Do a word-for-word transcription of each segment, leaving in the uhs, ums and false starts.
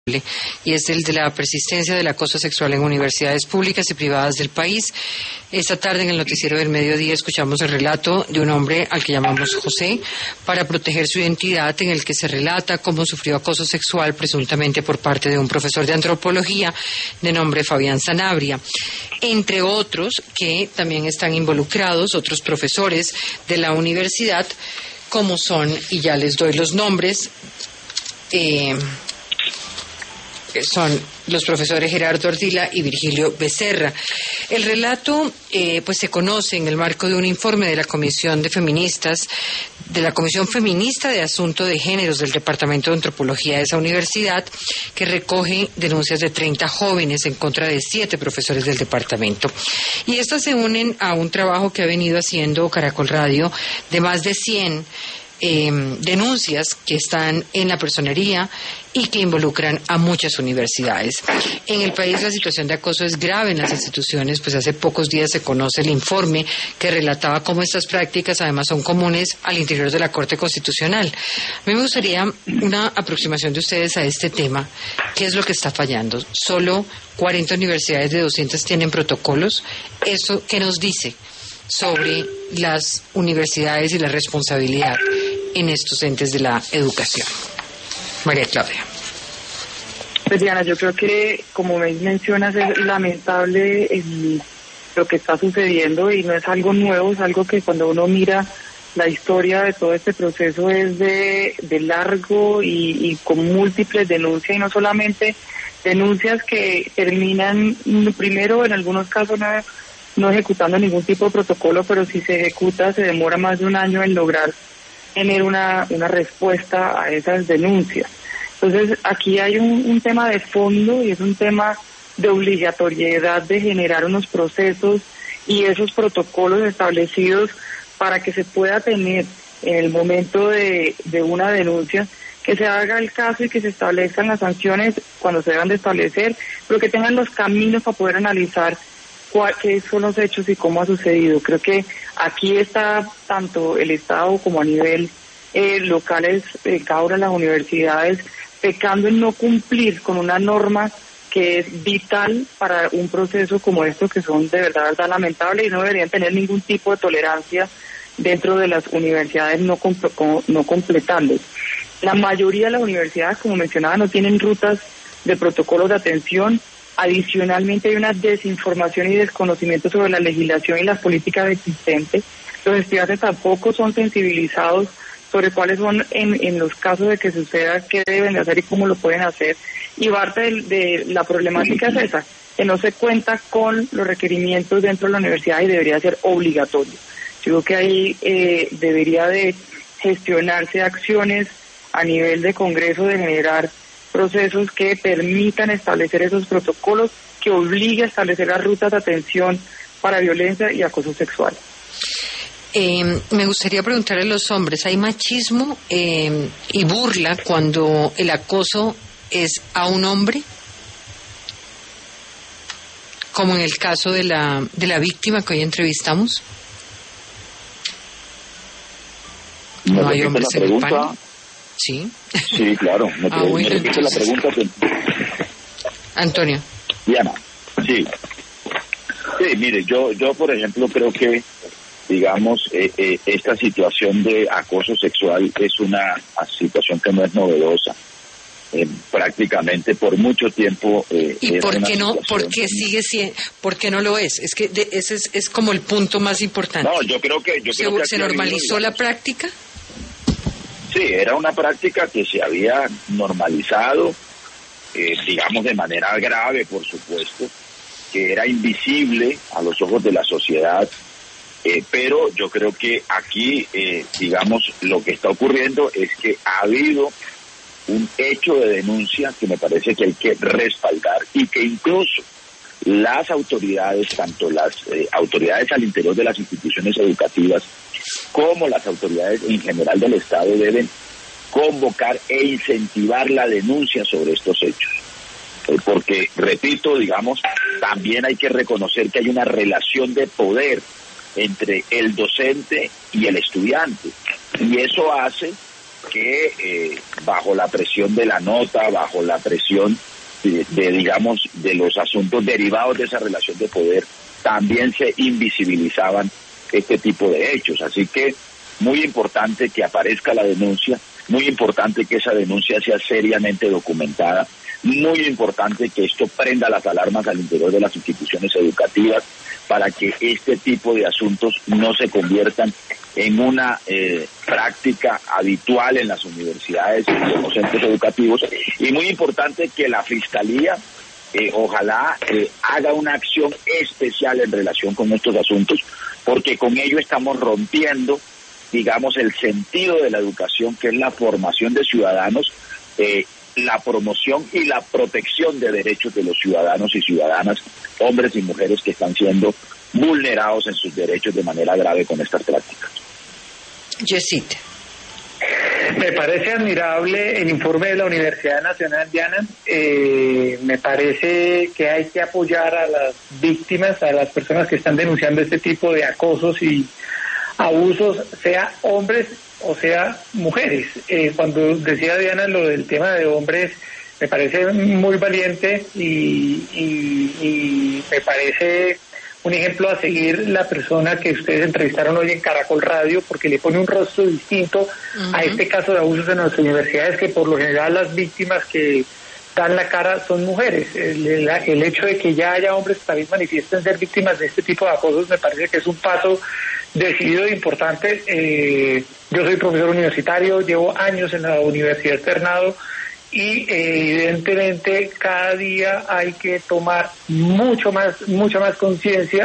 y es el de la persistencia del acoso sexual en universidades públicas y privadas del país. Esta tarde en el noticiero del mediodía escuchamos el relato de un hombre al que llamamos José para proteger su identidad, en el que se relata cómo sufrió acoso sexual presuntamente por parte de un profesor de antropología de nombre Fabián Sanabria, entre otros que también están involucrados otros profesores de la universidad, como son, y ya les doy los nombres, eh, son los profesores Gerardo Ardila y Virgilio Becerra. El relato eh, pues se conoce en el marco de un informe de la Comisión de Feministas, de la Comisión Feminista de Asunto de Géneros del Departamento de Antropología de esa universidad, que recoge denuncias de treinta jóvenes en contra de siete profesores del departamento. Y estas se unen a un trabajo que ha venido haciendo Caracol Radio de más de cien Eh, denuncias que están en la personería y que involucran a muchas universidades. En el país la situación de acoso es grave en las instituciones, pues hace pocos días se conoce el informe que relataba cómo estas prácticas además son comunes al interior de la Corte Constitucional. A mí me gustaría una aproximación de ustedes a este tema. ¿Qué es lo que está fallando? Solo cuarenta universidades de doscientas tienen protocolos. ¿Eso qué nos dice sobre las universidades y la responsabilidad en estos entes de la educación? María Claudia. Pues Diana, yo creo que, como mencionas, es lamentable el, lo que está sucediendo y no es algo nuevo, es algo que cuando uno mira la historia de todo este proceso es de, de largo y, y con múltiples denuncias, y no solamente denuncias que terminan primero en algunos casos no, no ejecutando ningún tipo de protocolo, pero si se ejecuta se demora más de un año en lograr tener una, una respuesta a esas denuncias. Entonces aquí hay un, un tema de fondo y es un tema de obligatoriedad de generar unos procesos y esos protocolos establecidos para que se pueda tener en el momento de, de una denuncia, que se haga el caso y que se establezcan las sanciones cuando se deban de establecer, pero que tengan los caminos para poder analizar cuál, qué son los hechos y cómo ha sucedido. Creo que aquí está tanto el Estado como a nivel eh, locales, eh, cada una de las universidades, pecando en no cumplir con una norma que es vital para un proceso como esto, que son de verdad, verdad lamentables y no deberían tener ningún tipo de tolerancia dentro de las universidades no, comp- no completables. La mayoría de las universidades, como mencionaba, no tienen rutas de protocolos de atención. Adicionalmente hay una desinformación y desconocimiento sobre la legislación y las políticas existentes. Los estudiantes tampoco son sensibilizados sobre cuáles son en, en los casos de que suceda, qué deben de hacer y cómo lo pueden hacer. Y parte de, de la problemática es esa, que no se cuenta con los requerimientos dentro de la universidad y debería ser obligatorio. Yo creo que ahí eh, debería de gestionarse acciones a nivel de Congreso, de generar procesos que permitan establecer esos protocolos, que obligue a establecer las rutas de atención para violencia y acoso sexual. Eh, me gustaría preguntarle a los hombres, ¿hay machismo eh, y burla cuando el acoso es a un hombre? Como en el caso de la, de la víctima que hoy entrevistamos. ¿No hay hombres en el panel? Sí. Sí, claro. Me, ah, bueno, me repite entonces... la pregunta. Que... Antonio. Diana, sí. Sí, mire, yo, yo por ejemplo creo que, digamos, eh, eh, esta situación de acoso sexual es una situación que no es novedosa. Eh, prácticamente por mucho tiempo. Eh, ¿Y por qué no? ¿Por qué sigue siendo? ¿Por qué no lo es? Es que de, ese es, es como el punto más importante. No, yo creo que yo ¿Se, creo que ¿se normalizó habido, la práctica? Sí, era una práctica que se había normalizado, eh, digamos de manera grave, por supuesto, que era invisible a los ojos de la sociedad, eh, pero yo creo que aquí, eh, digamos, lo que está ocurriendo es que ha habido un hecho de denuncia que me parece que hay que respaldar y que incluso las autoridades, tanto las eh, autoridades al interior de las instituciones educativas como las autoridades en general del Estado deben convocar e incentivar la denuncia sobre estos hechos. Eh, porque, repito, digamos, también hay que reconocer que hay una relación de poder entre el docente y el estudiante. Y eso hace que eh, bajo la presión de la nota, bajo la presión de, de, digamos, de los asuntos derivados de esa relación de poder, también se invisibilizaban este tipo de hechos. Así que muy importante que aparezca la denuncia, muy importante que esa denuncia sea seriamente documentada, muy importante que esto prenda las alarmas al interior de las instituciones educativas para que este tipo de asuntos no se conviertan en una eh, práctica habitual en las universidades y en los centros educativos. Y muy importante que la Fiscalía eh, ojalá eh, haga una acción especial en relación con estos asuntos, porque con ello estamos rompiendo, digamos, el sentido de la educación, que es la formación de ciudadanos, eh, la promoción y la protección de derechos de los ciudadanos y ciudadanas, hombres y mujeres que están siendo vulnerados en sus derechos de manera grave con estas prácticas. Yesita. Me parece admirable el informe de la Universidad Nacional, Diana. Eh, me parece que hay que apoyar a las víctimas, a las personas que están denunciando este tipo de acosos y abusos, sea hombres o sea mujeres. Eh, cuando decía Diana lo del tema de hombres, me parece muy valiente y, y, y me parece un ejemplo a seguir la persona que ustedes entrevistaron hoy en Caracol Radio, porque le pone un rostro distinto uh-huh. a este caso de abusos en nuestras universidades, que por lo general las víctimas que dan la cara son mujeres. El, el, el hecho de que ya haya hombres que también manifiesten ser víctimas de este tipo de acosos me parece que es un paso decidido e importante. Eh, yo soy profesor universitario, llevo años en la universidad externado y eh, evidentemente cada día hay que tomar mucho más, mucha más conciencia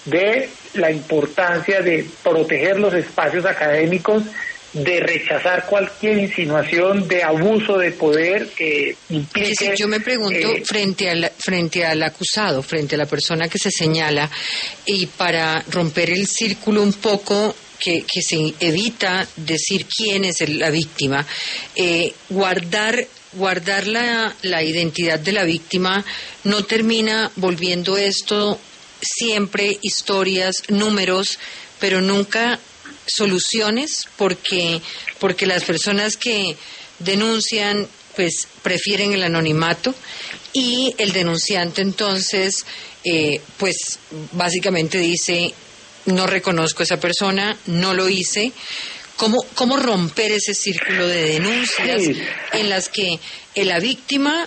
de la importancia de proteger los espacios académicos, de rechazar cualquier insinuación de abuso de poder que implique... Sí, yo me pregunto, eh, frente, al, frente al acusado, frente a la persona que se señala, y para romper el círculo un poco, que, que se evita decir quién es el, la víctima, eh, guardar... guardar la, la identidad de la víctima no termina volviendo esto siempre historias, números, pero nunca soluciones, porque porque las personas que denuncian pues prefieren el anonimato y el denunciante entonces eh, pues básicamente dice no reconozco a esa persona, no lo hice. ¿Cómo, cómo romper ese círculo de denuncias sí. en las que la víctima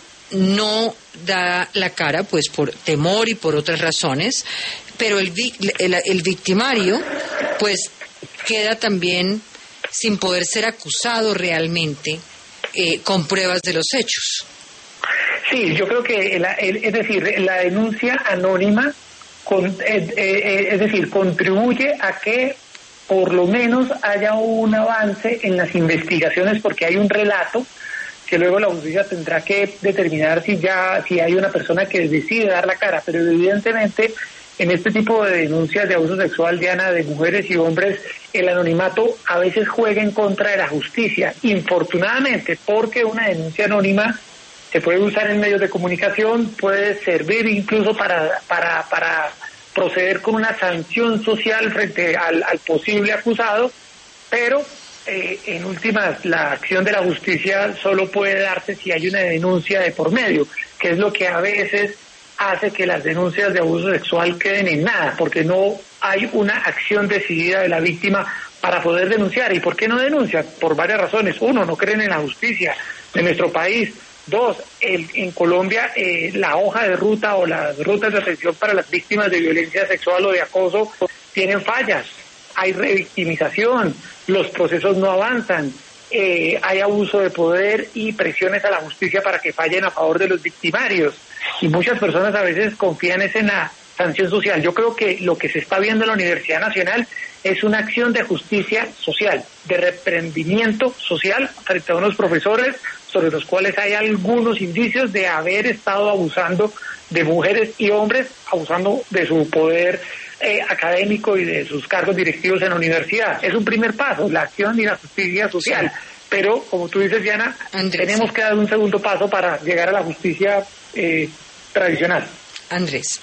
no da la cara, pues por temor y por otras razones, pero el, el, el victimario, pues queda también sin poder ser acusado realmente eh, con pruebas de los hechos? Sí, yo creo que, la, el, es decir, la denuncia anónima, con, eh, eh, es decir, contribuye a que por lo menos haya un avance en las investigaciones, porque hay un relato que luego la justicia tendrá que determinar si ya si hay una persona que decide dar la cara, pero evidentemente en este tipo de denuncias de abuso sexual, Diana, de mujeres y hombres, el anonimato a veces juega en contra de la justicia, infortunadamente, porque una denuncia anónima se puede usar en medios de comunicación, puede servir incluso para para para proceder con una sanción social frente al, al posible acusado, pero eh, en últimas la acción de la justicia solo puede darse si hay una denuncia de por medio, que es lo que a veces hace que las denuncias de abuso sexual queden en nada, porque no hay una acción decidida de la víctima para poder denunciar. ¿Y por qué no denuncia? Por varias razones. Uno, no creen en la justicia de nuestro país. Dos, el, en Colombia eh, la hoja de ruta o las rutas de atención para las víctimas de violencia sexual o de acoso tienen fallas, hay revictimización, los procesos no avanzan, eh, hay abuso de poder y presiones a la justicia para que fallen a favor de los victimarios, y muchas personas a veces confían es en la sanción social. Yo creo que lo que se está viendo en la Universidad Nacional es una acción de justicia social, de reprendimiento social frente a unos profesores sobre los cuales hay algunos indicios de haber estado abusando de mujeres y hombres, abusando de su poder eh, académico y de sus cargos directivos en la universidad. Es un primer paso, la acción y la justicia social. Sí. Pero, como tú dices, Diana, Andrés, tenemos que dar un segundo paso para llegar a la justicia eh, tradicional. Andrés.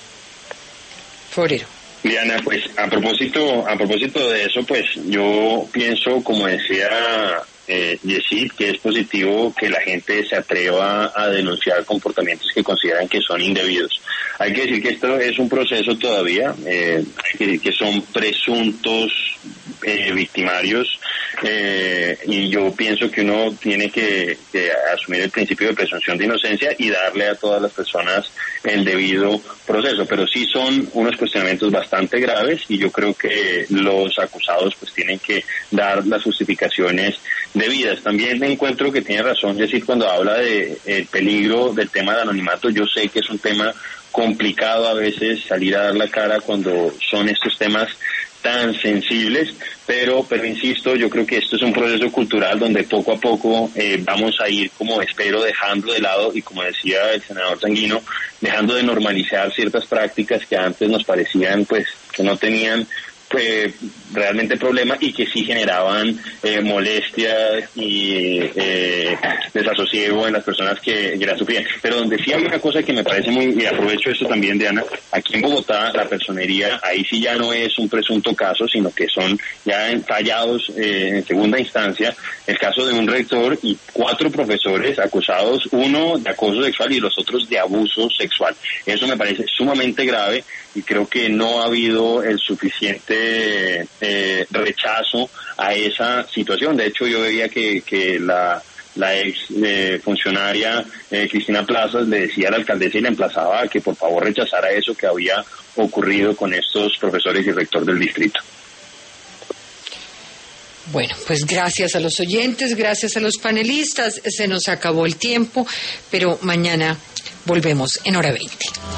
Forero. Diana, pues a propósito, a propósito de eso, pues yo pienso, como decía eh, Yesid, que es positivo que la gente se atreva a denunciar comportamientos que consideran que son indebidos. Hay que decir que esto es un proceso todavía, eh, hay que decir que son presuntos eh, victimarios, eh, y yo pienso que uno tiene que, que asumir el principio de presunción de inocencia y darle a todas las personas el debido proceso, pero sí son unos cuestionamientos bastante graves y yo creo que los acusados pues tienen que dar las justificaciones debidas. También me encuentro que tiene razón Yesid cuando habla de el peligro del tema del anonimato. Yo sé que es un tema complicado a veces salir a dar la cara cuando son estos temas tan sensibles, pero pero insisto, yo creo que esto es un proceso cultural donde poco a poco eh, vamos a ir, como espero, dejando de lado, y como decía el senador Sanguino, dejando de normalizar ciertas prácticas que antes nos parecían pues que no tenían pues realmente problema y que sí generaban eh, molestias y eh, desasosiego en las personas que, que la sufrían. Pero donde sí hay una cosa que me parece muy, y aprovecho esto también, Diana, aquí en Bogotá la personería, ahí sí ya no es un presunto caso, sino que son ya fallados eh, en segunda instancia, el caso de un rector y cuatro profesores acusados, uno de acoso sexual y los otros de abuso sexual. Eso me parece sumamente grave y creo que no ha habido el suficiente eh, rechazo a esa situación. De hecho, yo veía que, que la, la ex eh, funcionaria eh, Cristina Plazas le decía a la alcaldesa y la emplazaba a que por favor rechazara eso que había ocurrido con estos profesores y rector del distrito. Bueno, pues gracias a los oyentes, gracias a los panelistas. Se nos acabó el tiempo, pero mañana volvemos en hora veinte.